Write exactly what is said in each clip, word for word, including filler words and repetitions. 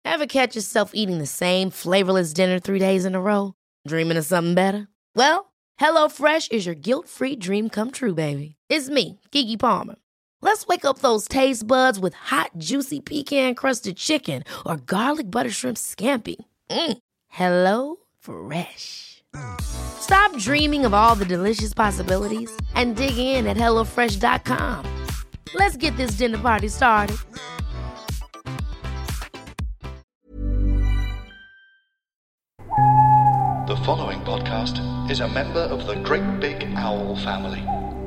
Ever catch yourself eating the same flavorless dinner three days in a row? Dreaming of something better? Well, HelloFresh is your guilt-free dream come true, baby. It's me, Keke Palmer. Let's wake up those taste buds with hot, juicy pecan-crusted chicken or garlic butter shrimp scampi. Mm. Hello Fresh. Stop dreaming of all the delicious possibilities and dig in at hello fresh dot com. Let's get this dinner party started. The following podcast is a member of the Great Big Owl family.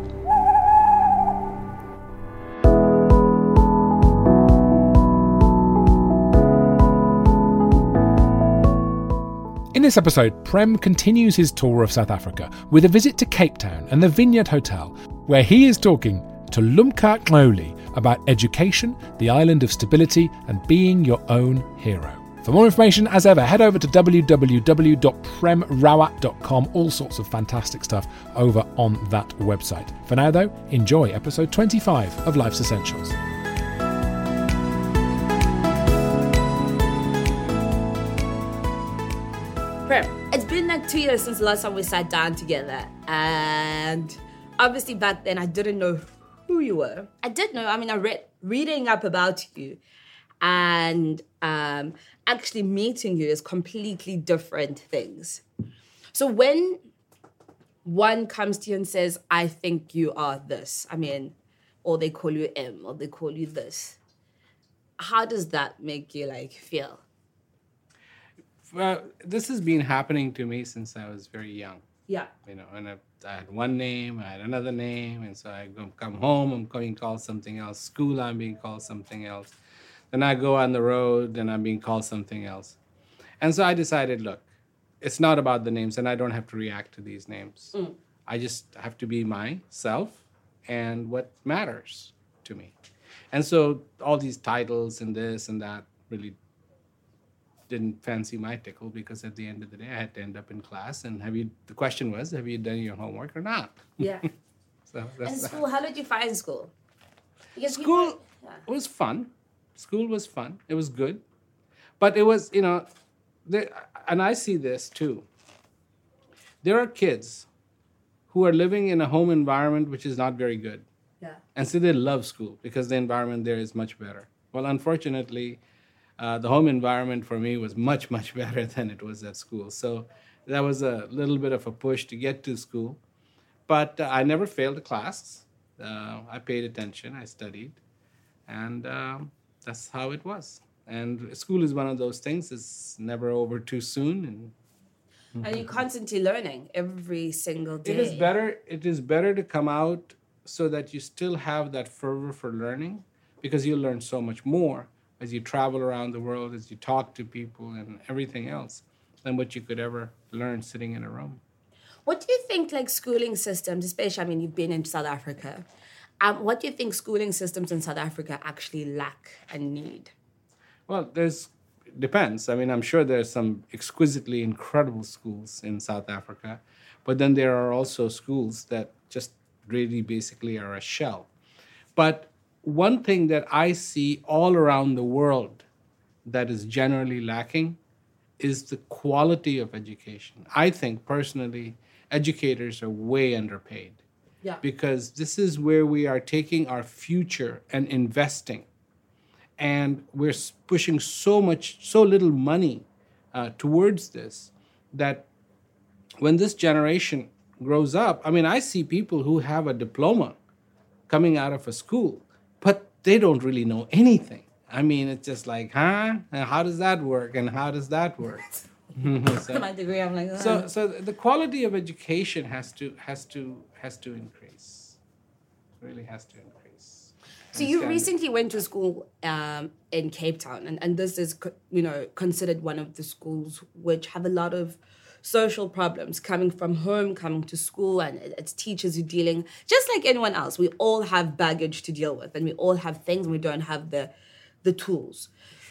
In this episode, Prem continues his tour of South Africa with a visit to Cape Town and the Vineyard Hotel, where he is talking to Lumka Ncoli about education, the island of stability, and being your own hero. For more information, as ever, head over to w w w dot prem rawat dot com. All sorts of fantastic stuff over on that website. For now, though, enjoy episode twenty-five of Life's Essentials. It's been like two years since the last time we sat down together, and obviously back then I didn't know who you were. I did know, I mean, I read reading up about you, and um, actually meeting you is completely different things. So when one comes to you and says, I think you are this, I mean, or they call you M, or they call you this, how does that make you like feel? Well, this has been happening to me since I was very young. Yeah. You know, and I, I had one name, I had another name, and so I go, come home, I'm being called something else. School, I'm being called something else. Then I go on the road, and I'm being called something else. And so I decided, look, it's not about the names, and I don't have to react to these names. Mm. I just have to be myself and what matters to me. And so all these titles and this and that really didn't fancy my tickle, because at the end of the day, I had to end up in class. And have you? The question was, have you done your homework or not? Yeah. so that's and school, that. how did you find school? Because school you, yeah. was fun. School was fun. It was good. But it was, you know, there, and I see this too. There are kids who are living in a home environment which is not very good. Yeah. And so they love school because the environment there is much better. Well, unfortunately, Uh, the home environment for me was much, much better than it was at school. So that was a little bit of a push to get to school. But uh, I never failed a class. Uh, I paid attention. I studied. And um, that's how it was. And school is one of those things. It's never over too soon. And, mm-hmm. and you're constantly learning every single day. It is better. It is better to come out so that you still have that fervor for learning, because you learn so much more as you travel around the world, as you talk to people and everything else, than what you could ever learn sitting in a room. What do you think, like, schooling systems, especially, I mean, you've been in South Africa, um, what do you think schooling systems in South Africa actually lack and need? Well, there's, depends. I mean, I'm sure there's some exquisitely incredible schools in South Africa, but then there are also schools that just really basically are a shell. But one thing that I see all around the world that is generally lacking is the quality of education. I think, personally, educators are way underpaid. Yeah. Because this is where we are taking our future and investing. And we're pushing so much, so little money uh, towards this, that when this generation grows up, I mean, I see people who have a diploma coming out of a school, but they don't really know anything. I mean, it's just like, huh? And how does that work? And how does that work? so, my degree, I'm like, oh. so, so the quality of education has to has to has to increase. Really has to increase. So you recently went to school um, in Cape Town, and, and this is, you know, considered one of the schools which have a lot of social problems coming from home, coming to school, and it's teachers who are dealing, just like anyone else. We all have baggage to deal with, and we all have things, and we don't have the, the tools.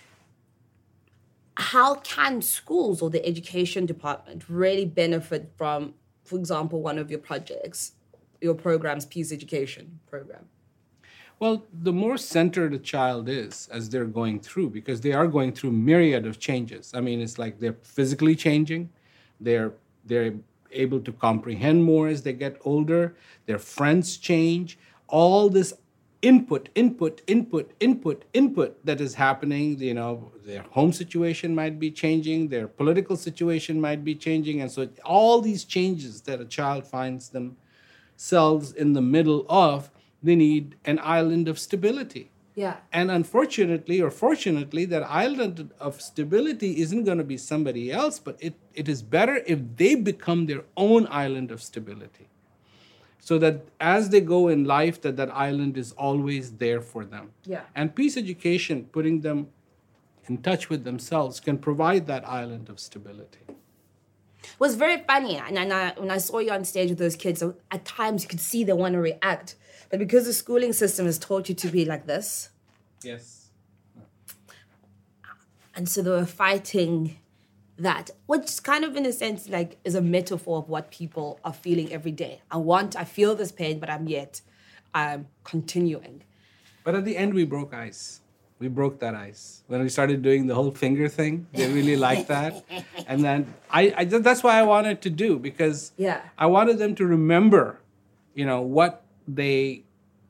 How can schools or the education department really benefit from, for example, one of your projects, your program's Peace Education program? Well, the more centered a child is as they're going through, because they are going through myriad of changes. I mean, it's like they're physically changing, they're they're able to comprehend more as they get older, their friends change, all this input, input, input, input, input that is happening. You know, their home situation might be changing, their political situation might be changing, and so all these changes that a child finds themselves in the middle of, they need an island of stability. Yeah. And unfortunately or fortunately, that island of stability isn't going to be somebody else, but it, it is better if they become their own island of stability. So that as they go in life, that that island is always there for them. Yeah. And peace education, putting them in touch with themselves, can provide that island of stability. It was very funny. And then I, when I saw you on stage with those kids, at times you could see they want to react. But because the schooling system has taught you to be like this, Yes. and so they were fighting that, which kind of in a sense like is a metaphor of what people are feeling every day. I want, I feel this pain, but I'm yet, I'm continuing. But at the end, we broke ice. We broke that ice. When we started doing the whole finger thing, they really liked that. And then I, I that's why I wanted to do, because Yeah. I wanted them to remember, you know, what they,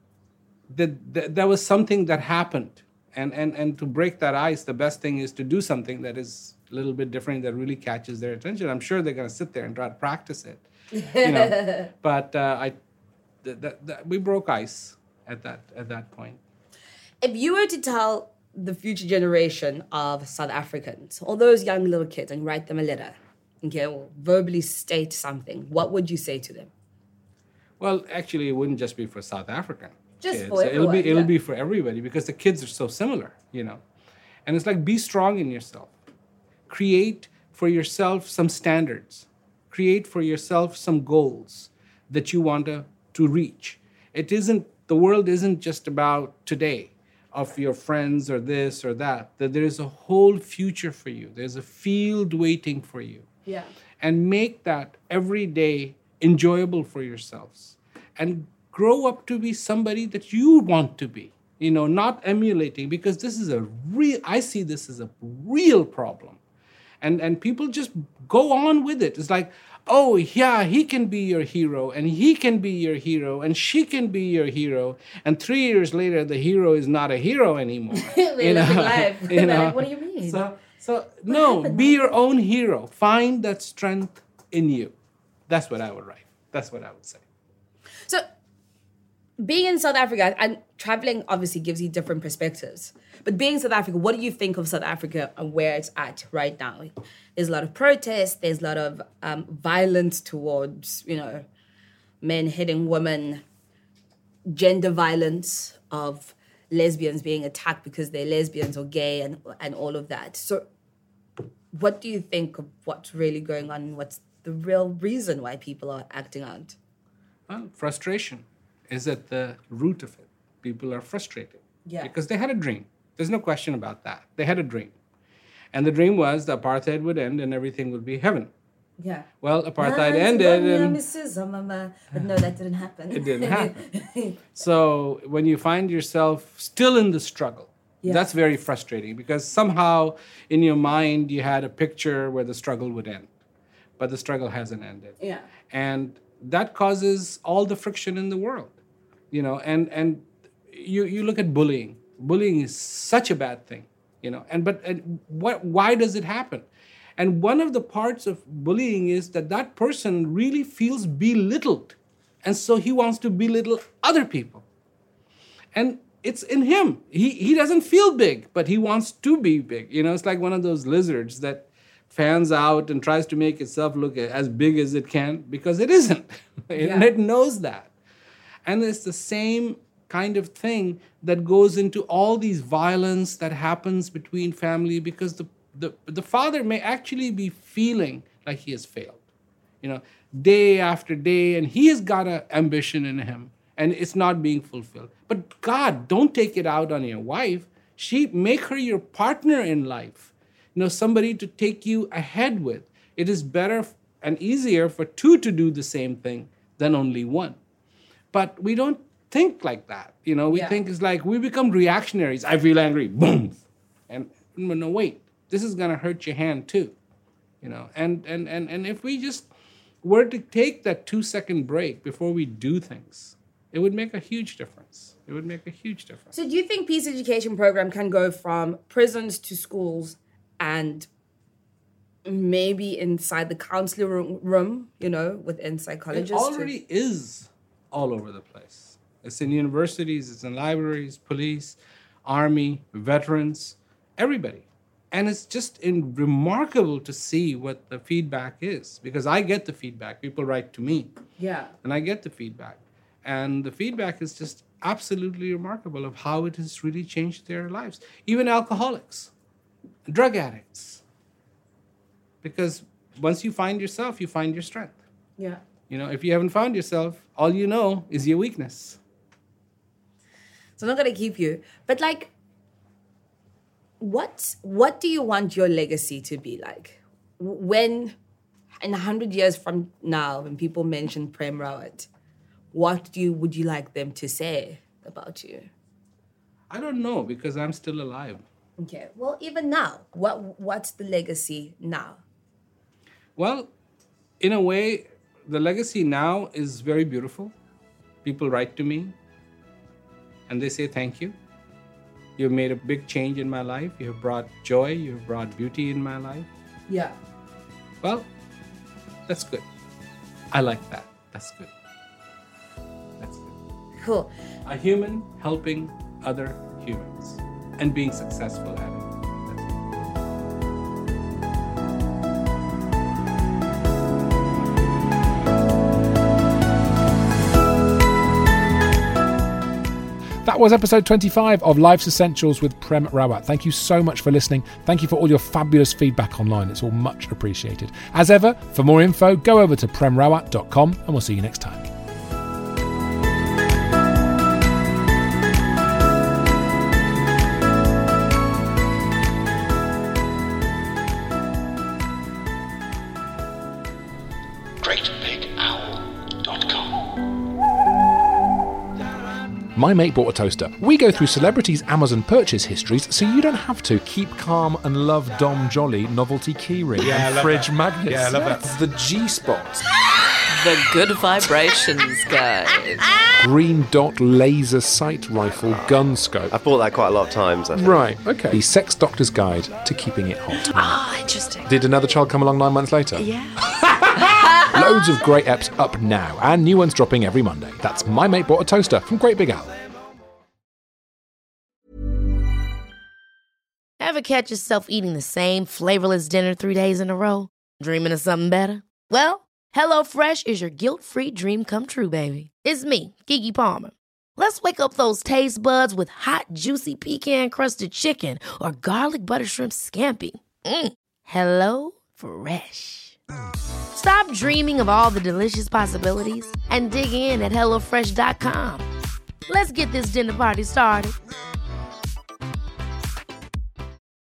that, that there was something that happened. And, and, and to break that ice, the best thing is to do something that is a little bit different, that really catches their attention. I'm sure they're going to sit there and try to practice it. You know? But uh, I, th- th- th- we broke ice at that at that point. If you were to tell the future generation of South Africans, all those young little kids, and write them a letter, okay, or verbally state something, what would you say to them? Well, actually, it wouldn't just be for South African Just kids. for it'll be everyone, it'll yeah. be for everybody, because the kids are so similar, you know. And it's like, be strong in yourself. Create for yourself some standards. Create for yourself some goals that you want to, to reach. It isn't, the world isn't just about today, of your friends or this or that, that there is a whole future for you. There's a field waiting for you. Yeah. And make that every day enjoyable for yourselves. And grow up to be somebody that you want to be, you know, not emulating, because this is a real, I see this as a real problem. And, and people just go on with it. It's like, oh, yeah, he can be your hero, and he can be your hero, and she can be your hero. And three years later, the hero is not a hero anymore. We're living life. You know? Like, what do you mean? So, so no, be your own hero. Find that strength in you. That's what I would write. That's what I would say. So, being in South Africa, and traveling obviously gives you different perspectives. But being in South Africa, what do you think of South Africa and where it's at right now? There's a lot of protests. There's a lot of um, violence towards, you know, men hitting women, gender violence of lesbians being attacked because they're lesbians or gay, and and all of that. So, what do you think of what's really going on, and what's the real reason why people are acting out? Well, frustration is at the root of it. People are frustrated Yeah. because they had a dream. There's no question about that. They had a dream. And the dream was the apartheid would end and everything would be heaven. Yeah. Well, apartheid ended and But no, that didn't happen. it didn't happen. So when you find yourself still in the struggle, Yeah. that's very frustrating, because somehow in your mind you had a picture where the struggle would end, but the struggle hasn't ended. Yeah. And that causes all the friction in the world, you know. And and you you look at bullying. Bullying is such a bad thing, you know. And but and what? Why does it happen? And one of the parts of bullying is that that person really feels belittled, and so he wants to belittle other people. And it's in him. He he doesn't feel big, but he wants to be big. You know, it's like one of those lizards that fans out and tries to make itself look as big as it can, because it isn't. Yeah. And it knows that. And it's the same kind of thing that goes into all these violence that happens between family, because the, the, the father may actually be feeling like he has failed, you know, day after day, and he has got an ambition in him, and it's not being fulfilled. But God, don't take it out on your wife. She, make her your partner in life. You know, somebody to take you ahead with. It is better and easier for two to do the same thing than only one. But we don't think like that. You know, we Yeah. think it's like we become reactionaries. I feel angry, boom. And no, wait, this is gonna hurt your hand too. You know, and and and and if we just were to take that two second break before we do things, it would make a huge difference. It would make a huge difference. So do you think peace education program can go from prisons to schools and maybe inside the counselor room, room you know, within psychologists? It already is all over the place. It's in universities, it's in libraries, police, army, veterans, everybody. And it's just in remarkable to see what the feedback is, because I get the feedback. People write to me, Yeah. and I get the feedback. And the feedback is just absolutely remarkable of how it has really changed their lives. Even alcoholics, drug addicts. Because once you find yourself, you find your strength. Yeah. You know, if you haven't found yourself, all you know is your weakness. So I'm not going to keep you. But like, what what do you want your legacy to be like? When, in a hundred years from now, when people mention Prem Rawat, what do you would you like them to say about you? I don't know, because I'm still alive. Okay. Well, even now, what what's the legacy now? Well, in a way, the legacy now is very beautiful. People write to me and they say thank you. You've made a big change in my life. You have brought joy. You have brought beauty in my life. Yeah. Well, that's good. I like that. That's good. That's good. Cool. A human helping other humans and being successful at it. That's it. That was episode twenty-five of Life's Essentials with Prem Rawat. Thank you so much for listening. Thank you for all your fabulous feedback online. It's all much appreciated. As ever, for more info, go over to prem rawat dot com and we'll see you next time. great big owl dot com. My Mate Bought a Toaster. We go through celebrities' Amazon purchase histories so you don't have to. Keep calm and love Dom Jolly novelty keyring Yeah, I and love fridge that. magnets. Yeah, I love that. The G-Spot. The Good Vibrations Guide. Green Dot Laser Sight Rifle Gun Scope. I've bought that quite a lot of times, I think. Right, okay. The Sex Doctor's Guide to Keeping It Hot. Ah, interesting. Did another child come along nine months later? Yeah. Loads of great eps up now, and new ones dropping every Monday. That's My Mate Bought a Toaster from Great Big Owl. Ever catch yourself eating the same flavorless dinner three days in a row? Dreaming of something better? Well, HelloFresh is your guilt-free dream come true, baby. It's me, Keke Palmer. Let's wake up those taste buds with hot, juicy pecan-crusted chicken or garlic butter shrimp scampi. Mm. Hello Fresh. Stop dreaming of all the delicious possibilities and dig in at hello fresh dot com. Let's get this dinner party started.